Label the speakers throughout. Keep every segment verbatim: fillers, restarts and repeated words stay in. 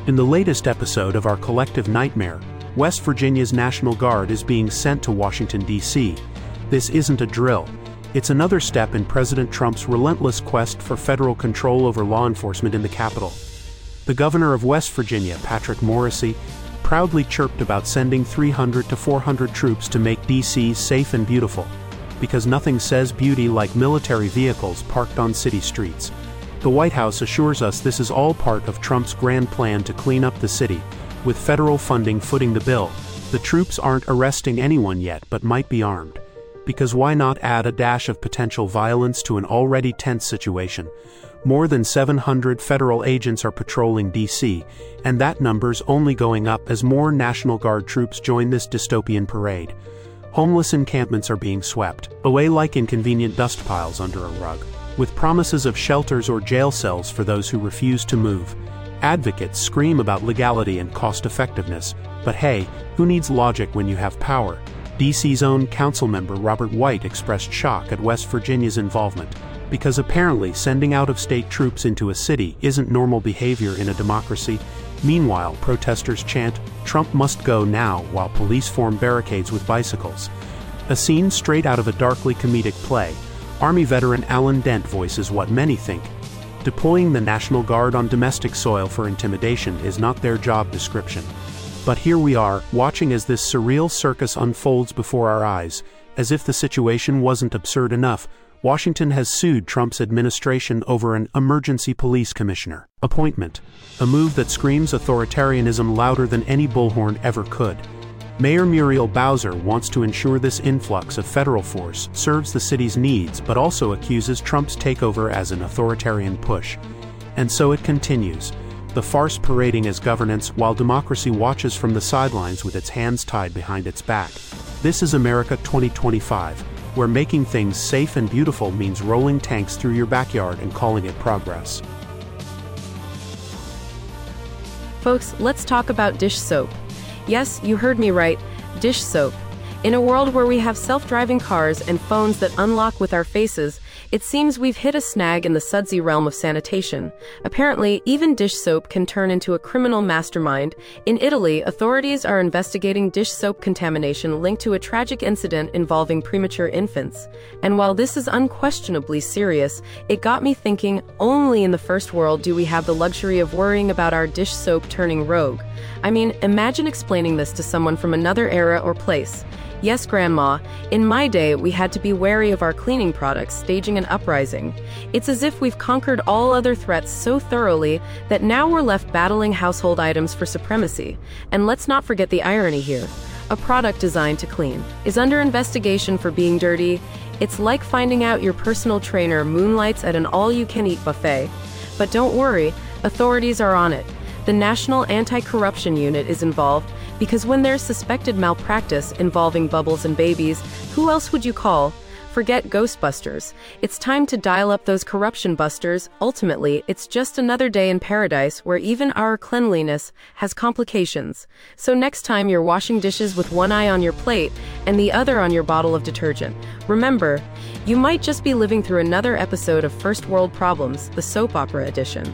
Speaker 1: In the latest episode of our collective nightmare, West Virginia's National Guard is being sent to Washington, D C This isn't a drill. It's another step in President Trump's relentless quest for federal control over law enforcement in the Capitol. The governor of West Virginia, Patrick Morrisey, proudly chirped about sending three hundred to four hundred troops to make D C safe and beautiful, because nothing says beauty like military vehicles parked on city streets. The White House assures us this is all part of Trump's grand plan to clean up the city, with federal funding footing the bill. The troops aren't arresting anyone yet, but might be armed. Because why not add a dash of potential violence to an already tense situation? More than seven hundred federal agents are patrolling D C, and that number's only going up as more National Guard troops join this dystopian parade. Homeless encampments are being swept away like inconvenient dust piles under a rug, with promises of shelters or jail cells for those who refuse to move. Advocates scream about legality and cost-effectiveness, but hey, who needs logic when you have power? D C's own council member Robert White expressed shock at West Virginia's involvement, because apparently sending out-of-state troops into a city isn't normal behavior in a democracy. Meanwhile, protesters chant, "Trump must go now," while police form barricades with bicycles. A scene straight out of a darkly comedic play. Army veteran Alan Dent voices what many think. Deploying the National Guard on domestic soil for intimidation is not their job description. But here we are, watching as this surreal circus unfolds before our eyes. As if the situation wasn't absurd enough, Washington has sued Trump's administration over an emergency police commissioner appointment, a move that screams authoritarianism louder than any bullhorn ever could. Mayor Muriel Bowser wants to ensure this influx of federal force serves the city's needs, but also accuses Trump's takeover as an authoritarian push. And so it continues, the farce parading as governance while democracy watches from the sidelines with its hands tied behind its back. This is America twenty twenty-five, where making things safe and beautiful means rolling tanks through your backyard and calling it progress.
Speaker 2: Folks, let's talk about dish soap. Yes, you heard me right, dish soap. In a world where we have self-driving cars and phones that unlock with our faces, it seems we've hit a snag in the sudsy realm of sanitation. Apparently, even dish soap can turn into a criminal mastermind. In Italy, authorities are investigating dish soap contamination linked to a tragic incident involving premature infants. And while this is unquestionably serious, it got me thinking, only in the first world do we have the luxury of worrying about our dish soap turning rogue. I mean, imagine explaining this to someone from another era or place. Yes, Grandma, in my day we had to be wary of our cleaning products staging an uprising. It's as if we've conquered all other threats so thoroughly that now we're left battling household items for supremacy. And let's not forget the irony here. A product designed to clean is under investigation for being dirty. It's like finding out your personal trainer moonlights at an all-you-can-eat buffet. But don't worry, authorities are on it. The National Anti-Corruption Unit is involved, because when there's suspected malpractice involving Bubbles and babies, who else would you call? Forget Ghostbusters. It's time to dial up those corruption busters. Ultimately, it's just another day in paradise where even our cleanliness has complications. So next time you're washing dishes with one eye on your plate and the other on your bottle of detergent, remember, you might just be living through another episode of First World Problems, the soap opera edition.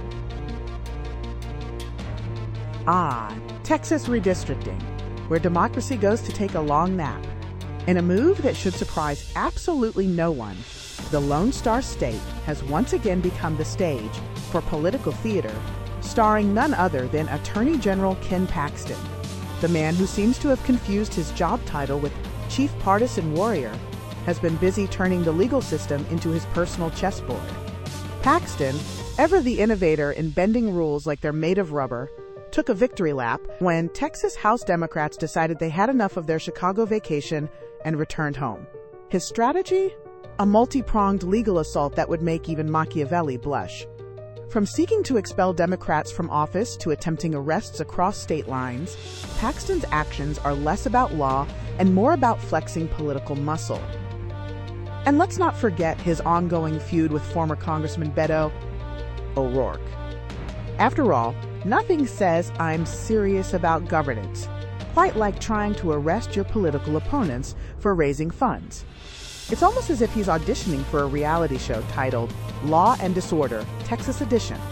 Speaker 3: Ah, Texas redistricting, where democracy goes to take a long nap. In a move that should surprise absolutely no one, the Lone Star State has once again become the stage for political theater, starring none other than Attorney General Ken Paxton, the man who seems to have confused his job title with chief partisan warrior, has been busy turning the legal system into his personal chessboard. Paxton, ever the innovator in bending rules like they're made of rubber, took a victory lap when Texas House Democrats decided they had enough of their Chicago vacation and returned home. His strategy? A multi-pronged legal assault that would make even Machiavelli blush. From seeking to expel Democrats from office to attempting arrests across state lines, Paxton's actions are less about law and more about flexing political muscle. And let's not forget his ongoing feud with former Congressman Beto O'Rourke. After all, nothing says I'm serious about governance quite like trying to arrest your political opponents for raising funds. It's almost as if he's auditioning for a reality show titled Law and Disorder, Texas Edition,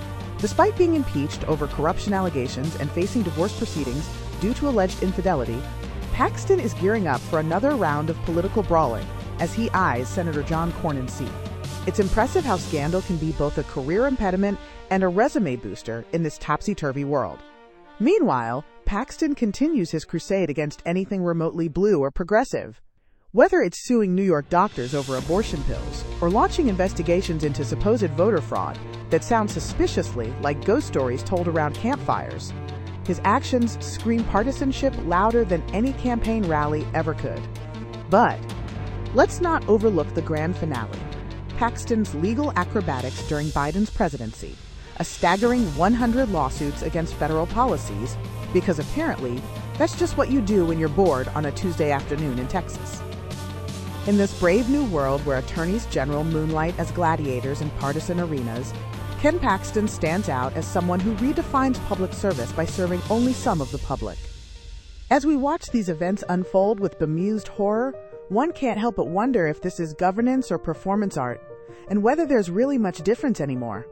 Speaker 3: Despite being impeached over corruption allegations and facing divorce proceedings due to alleged infidelity, Paxton is gearing up for another round of political brawling as he eyes Senator John Cornyn's seat. It's impressive how scandal can be both a career impediment and a resume booster in this topsy-turvy world. Meanwhile, Paxton continues his crusade against anything remotely blue or progressive. Whether it's suing New York doctors over abortion pills or launching investigations into supposed voter fraud that sound suspiciously like ghost stories told around campfires, his actions scream partisanship louder than any campaign rally ever could. But let's not overlook the grand finale, Paxton's legal acrobatics during Biden's presidency, a staggering one hundred lawsuits against federal policies, because apparently that's just what you do when you're bored on a Tuesday afternoon in Texas. In this brave new world where attorneys general moonlight as gladiators in partisan arenas, Ken Paxton stands out as someone who redefines public service by serving only some of the public. As we watch these events unfold with bemused horror, one can't help but wonder if this is governance or performance art, and whether there's really much difference anymore.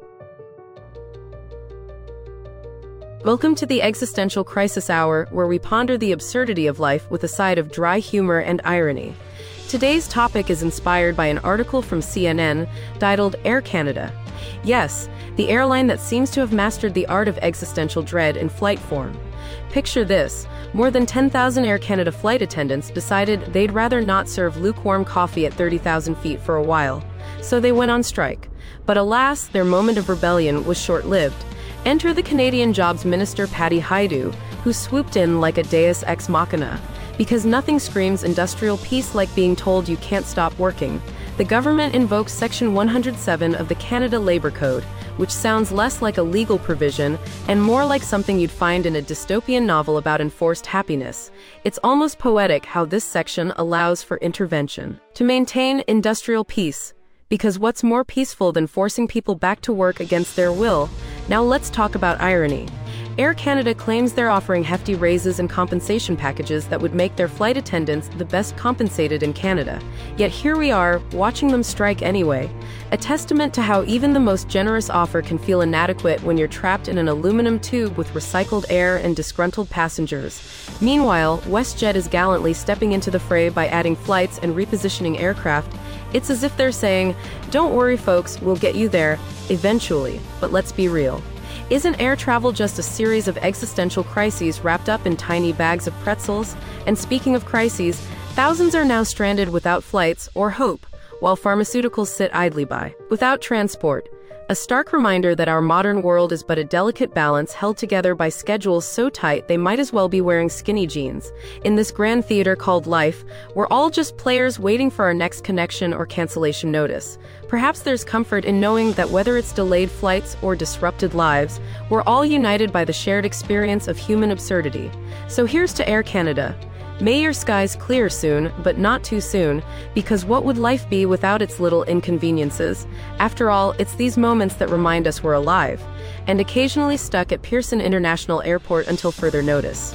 Speaker 2: Welcome to the Existential Crisis Hour, where we ponder the absurdity of life with a side of dry humor and irony. Today's topic is inspired by an article from C N N titled Air Canada. Yes, the airline that seems to have mastered the art of existential dread in flight form. Picture this: more than ten thousand Air Canada flight attendants decided they'd rather not serve lukewarm coffee at thirty thousand feet for a while, so they went on strike. But alas, their moment of rebellion was short-lived. Enter the Canadian Jobs Minister Patty Hajdu, who swooped in like a deus ex machina. Because nothing screams industrial peace like being told you can't stop working, the government invokes Section one hundred seven of the Canada Labour Code, which sounds less like a legal provision and more like something you'd find in a dystopian novel about enforced happiness. It's almost poetic how this section allows for intervention to maintain industrial peace. Because what's more peaceful than forcing people back to work against their will? Now let's talk about irony. Air Canada claims they're offering hefty raises and compensation packages that would make their flight attendants the best compensated in Canada. Yet here we are, watching them strike anyway. A testament to how even the most generous offer can feel inadequate when you're trapped in an aluminum tube with recycled air and disgruntled passengers. Meanwhile, WestJet is gallantly stepping into the fray by adding flights and repositioning aircraft. It's as if they're saying, "Don't worry folks, we'll get you there, eventually." But let's be real. Isn't air travel just a series of existential crises wrapped up in tiny bags of pretzels? And speaking of crises, thousands are now stranded without flights or hope, while pharmaceuticals sit idly by, without transport. A stark reminder that our modern world is but a delicate balance held together by schedules so tight they might as well be wearing skinny jeans. In this grand theater called life, we're all just players waiting for our next connection or cancellation notice. Perhaps there's comfort in knowing that whether it's delayed flights or disrupted lives, we're all united by the shared experience of human absurdity. So here's to Air Canada. May your skies clear soon, but not too soon, because what would life be without its little inconveniences? After all, it's these moments that remind us we're alive, and occasionally stuck at Pearson International Airport until further notice.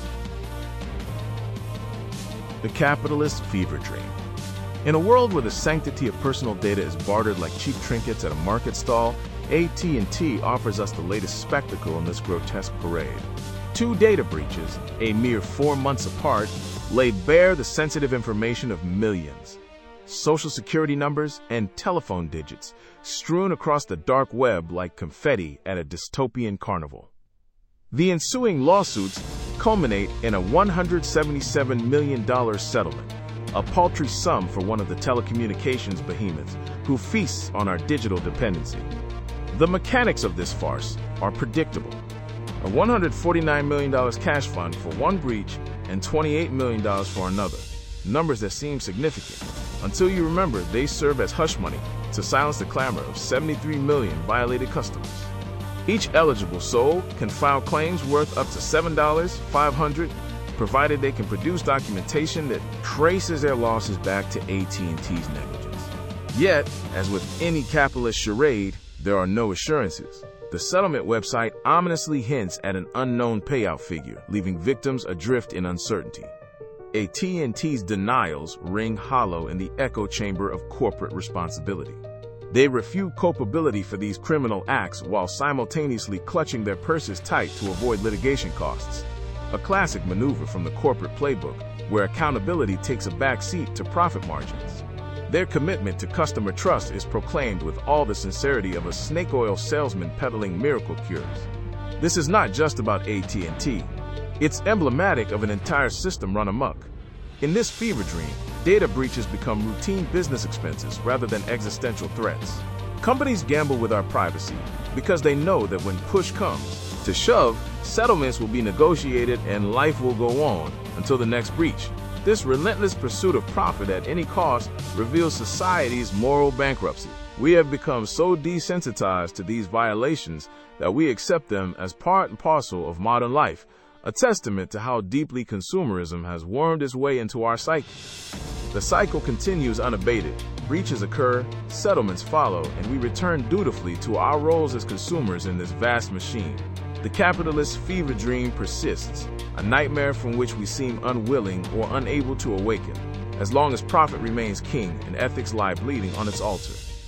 Speaker 4: The capitalist fever dream. In a world where the sanctity of personal data is bartered like cheap trinkets at a market stall, A T and T offers us the latest spectacle in this grotesque parade. Two data breaches, a mere four months apart, laid bare the sensitive information of millions. Social security numbers and telephone digits strewn across the dark web like confetti at a dystopian carnival. The ensuing lawsuits culminate in a one hundred seventy-seven million dollars settlement, a paltry sum for one of the telecommunications behemoths who feasts on our digital dependency. The mechanics of this farce are predictable. A one hundred forty-nine million dollars cash fund for one breach and twenty-eight million dollars for another. Numbers that seem significant, until you remember they serve as hush money to silence the clamor of seventy-three million violated customers. Each eligible soul can file claims worth up to seven dollars and five hundred cents, provided they can produce documentation that traces their losses back to A T and T's negligence. Yet, as with any capitalist charade, there are no assurances. The settlement website ominously hints at an unknown payout figure, leaving victims adrift in uncertainty. A T and T's denials ring hollow in the echo chamber of corporate responsibility. They refute culpability for these criminal acts while simultaneously clutching their purses tight to avoid litigation costs. A classic maneuver from the corporate playbook, where accountability takes a back seat to profit margins. Their commitment to customer trust is proclaimed with all the sincerity of a snake oil salesman peddling miracle cures. This is not just about A T and T. It's emblematic of an entire system run amok. In this fever dream, data breaches become routine business expenses rather than existential threats. Companies gamble with our privacy because they know that when push comes to shove, settlements will be negotiated and life will go on until the next breach. This relentless pursuit of profit at any cost reveals society's moral bankruptcy. We have become so desensitized to these violations that we accept them as part and parcel of modern life, a testament to how deeply consumerism has wormed its way into our psyche. The cycle continues unabated. Breaches occur, settlements follow, and we return dutifully to our roles as consumers in this vast machine. The capitalist fever dream persists, a nightmare from which we seem unwilling or unable to awaken, as long as profit remains king and ethics lie bleeding on its altar.